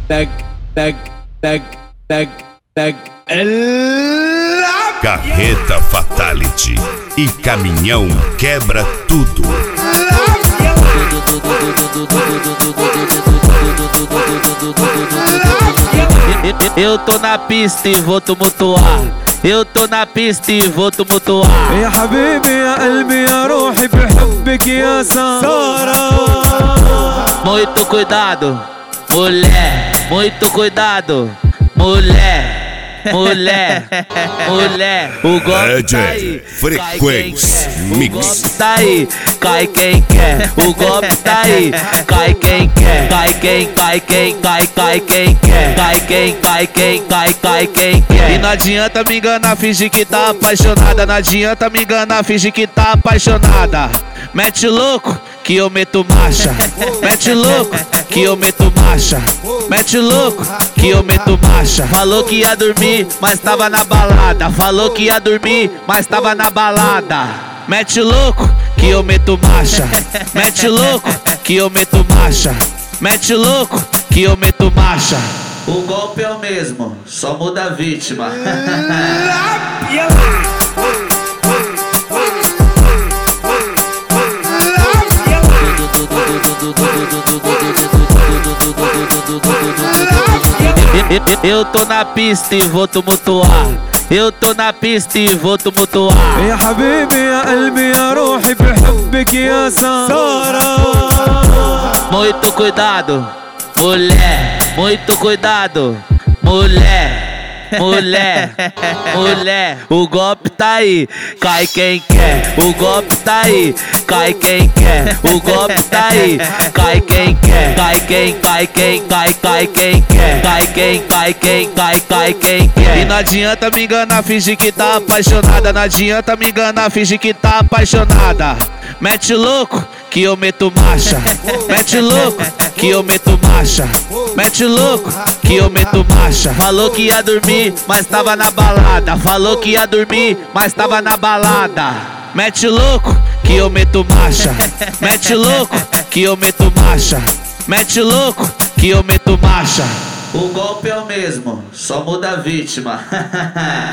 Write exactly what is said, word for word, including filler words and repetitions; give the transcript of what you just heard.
tec, tec, tec, tec, tec. Carreta Fatality e caminhão quebra tudo. Eu tô na pista e vou tumultuar. Eu tô na pista e vou tumultuar. يا حبيبي يا قلبي يا روحي بحبك يا سارة. Muito cuidado, mulher. Muito cuidado, mulher. Mulher, mulher, o golpe tá aí, Frequência Mix. O golpe tá aí, cai quem quer. O golpe tá aí, cai quem quer. Cai quem, cai quem, cai, cai quem quer. Cai quem, cai quem, cai, cai quem quer. E não adianta me enganar, fingir que tá apaixonada. Não adianta me enganar, fingir que tá apaixonada. Mete louco que eu meto marcha. Mete louco que eu meto marcha. Mete louco que eu meto marcha. Falou que ia dormir, mas tava na balada. Falou que ia dormir, mas tava na balada. Mete louco que eu meto marcha. Mete louco que eu meto marcha. Mete louco que eu meto marcha. O golpe é o mesmo, só muda a vítima. Eu tô na pista e vou tumultuar. Eu tô na pista e vou tumultuar. يا حبيبي يا قلبي يا روحي بحبك يا سارة. Muito cuidado, mulher. Muito cuidado, mulher. Mulher, mulher, o golpe tá aí, cai quem quer. O golpe tá aí, cai quem quer. O golpe tá aí, cai quem quer. Cai quem, cai quem, cai, cai quem quer. Cai quem, cai quem, cai, cai quem quer. E não adianta me enganar, fingir que tá apaixonada. Não adianta me enganar, fingir que tá apaixonada. Mete louco que eu meto marcha. Mete louco que eu meto marcha. Mete louco que eu meto marcha. Falou que ia dormir, mas tava na balada. Falou que ia dormir, mas tava na balada. Mete louco que eu meto marcha. Mete louco que eu meto marcha. Mete louco que eu meto marcha. O golpe é o mesmo, só muda a vítima.